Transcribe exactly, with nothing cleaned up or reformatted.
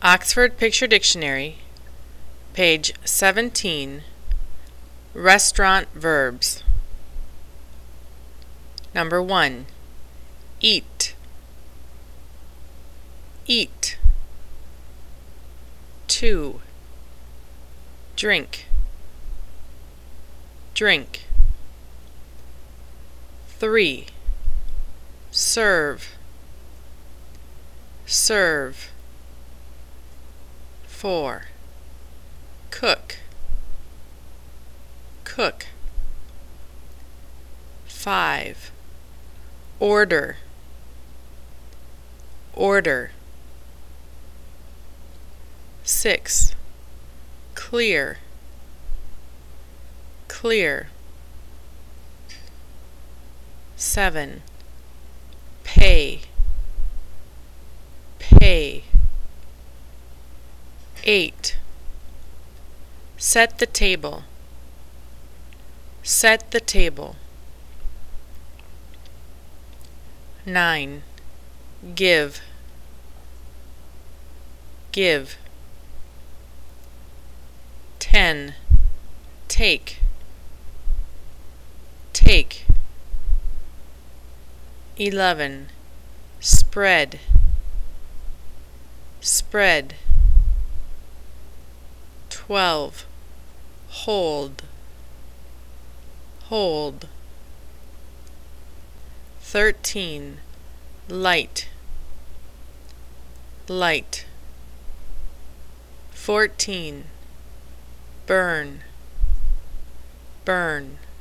Oxford Picture Dictionary, page seventeen, Restaurant Verbs. Number one, eat, eat. Two, drink, drink. Three, serve, serve. Four, cook, cook. Five, order, order. Six, clear, clear. Seven, pay, pay. Eight, set the table, set the table. Nine, give, give. Ten, take, take. Eleven, spread, spread. Twelve, hold, hold. Thirteen, light, light. Fourteen, burn, burn.